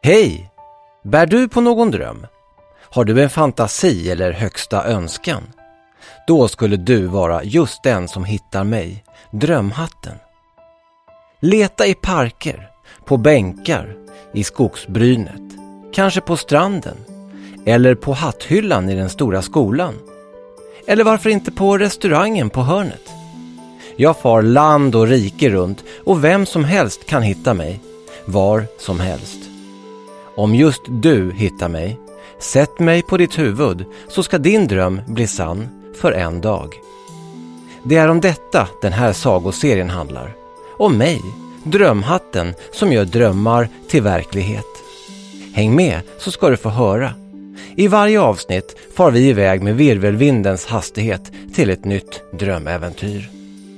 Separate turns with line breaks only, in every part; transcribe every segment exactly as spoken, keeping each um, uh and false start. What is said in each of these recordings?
Hej! Bär du på någon dröm? Har du en fantasi eller högsta önskan? Då skulle du vara just den som hittar mig, drömhatten. Leta i parker, på bänkar, i skogsbrynet, kanske på stranden eller på hatthyllan i den stora skolan. Eller varför inte på restaurangen på hörnet? Jag far land och rike runt och vem som helst kan hitta mig, var som helst. Om just du hittar mig, sätt mig på ditt huvud så ska din dröm bli sann för en dag. Det är om detta den här sagoserien handlar. Om mig, drömhatten som gör drömmar till verklighet. Häng med så ska du få höra. I varje avsnitt far vi iväg med virvelvindens hastighet till ett nytt drömäventyr.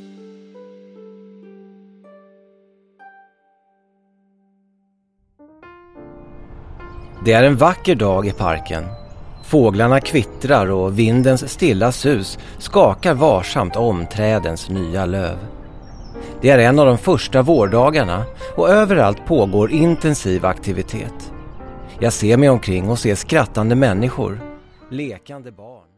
Det är en vacker dag i parken. Fåglarna kvittrar och vindens stilla sus skakar varsamt om trädens nya löv. Det är en av de första vårdagarna och överallt pågår intensiv aktivitet. Jag ser mig omkring och ser skrattande människor, lekande barn.